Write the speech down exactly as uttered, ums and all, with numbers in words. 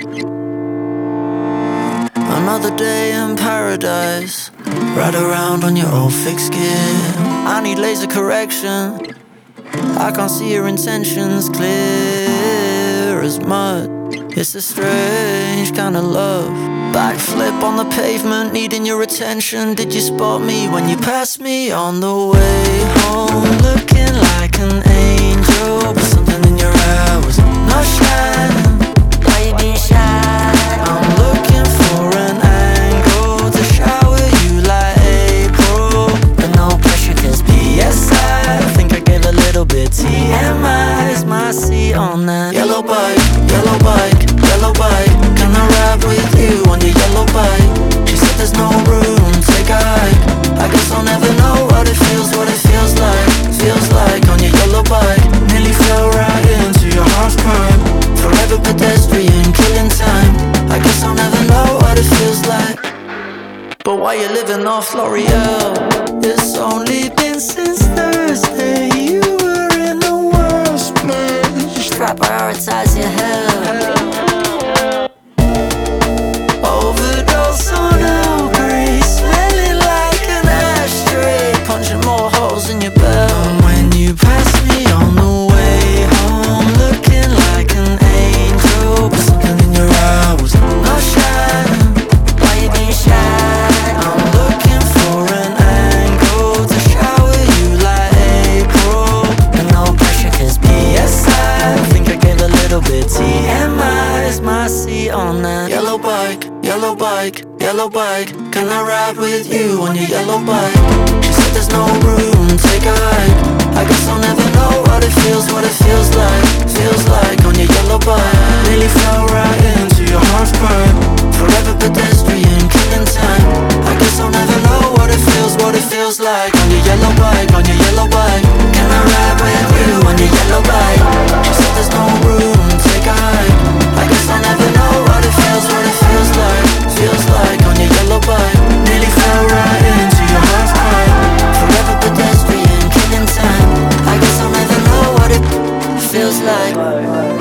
Another day in paradise, ride around on your old fixed gear. I need laser correction, I can't see your intentions, clear as mud. It's a strange kind of love. Backflip on the pavement, needing your attention. Did you spot me when you passed me on the way home? Looking like an angel, but something in your eye was not shy. Why you being shy? I'm looking for an angle to shower you like April, but no pressure, cause P S I I think I gave a little bit T M I. Is my seat on that yellow bike, yellow bike, yellow bike? Can I ride with you on your yellow bike? She said there's no room, take a hike. I guess I'll never know what it feels, what it feels like. Feels like on your yellow bike. Nearly fell right into your half pipe. Forever pedestrian, killing time. I guess I'll never know what it feels like. But while you're living off L'Oreal, it's only been since Thursday. You were in the worst place. Try prioritize your health. Overdose on Earl Grey, smelling like an ashtray, punching more holes in your belt. And when you passed me on the way home, looking like an angel, but something in your eye was not shy. Why you being shy? I'm looking for an angle to shower you like April, and no pressure, cause P S I I think I gave a little bit T M I. Is my seat on that yellow bike, yellow bike, yellow bike? Can I ride with you on your yellow bike? She said there's no room, take a hike. I guess I'll never know what it feels, what it feels like. Feels like on your yellow bike. Nearly fell right into your half pipe. Forever pedestrian, killing time. I guess I'll never know what it feels, what it feels like on your yellow bike, on your yellow bike. Can I ride with you on your yellow bike? She said there's no room, take a hike. I guess I'll never know what it feels, what it feels like. Feels like on your yellow bike. Nearly fell right into your half pipe. Forever pedestrian, killing time. I guess I'll never know what it feels like.